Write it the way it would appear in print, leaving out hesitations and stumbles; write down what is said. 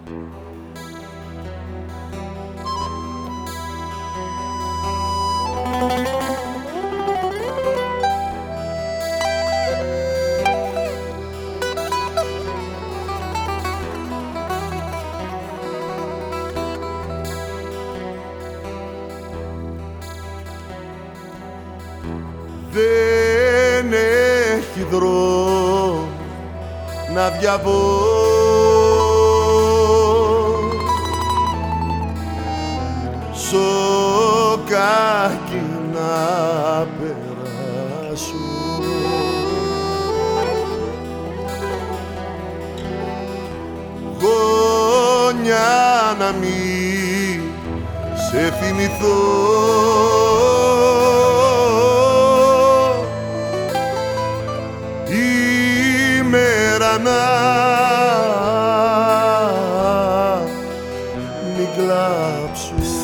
Δεν έχει δρόμο να διαβώ, σοκάκι να περάσω. Γόνια να μη σε θυμηθώ, ημέρα να μην κλάψω.